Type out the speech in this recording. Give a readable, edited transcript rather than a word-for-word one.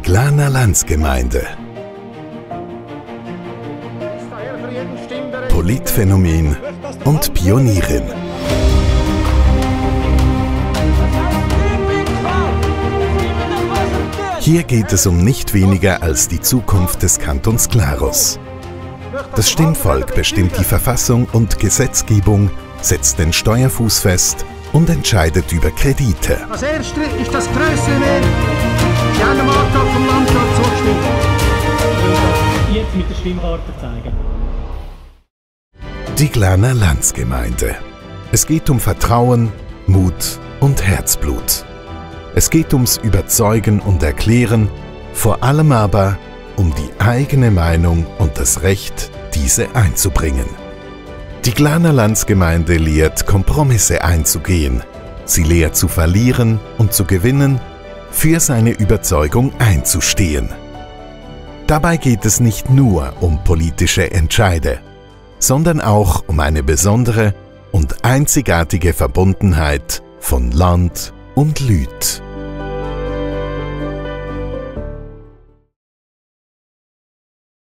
Glarner Landsgemeinde. Politphänomen und Pionierin. Hier geht es um nicht weniger als die Zukunft des Kantons Glarus. Das Stimmvolk bestimmt die Verfassung und Gesetzgebung, setzt den Steuerfuß fest und entscheidet über Kredite. Das erste ist das größere Mehr. Die einem Antrag vom Landrat zugestimmt. Jetzt mit der Stimmkarte zeigen. Die Glarner Landsgemeinde. Es geht um Vertrauen, Mut und Herzblut. Es geht ums Überzeugen und Erklären, vor allem aber um die eigene Meinung und das Recht, diese einzubringen. Die Glarner Landsgemeinde lehrt, Kompromisse einzugehen. Sie lehrt zu verlieren und zu gewinnen, für seine Überzeugung einzustehen. Dabei geht es nicht nur um politische Entscheide, sondern auch um eine besondere und einzigartige Verbundenheit von Land und Lüt.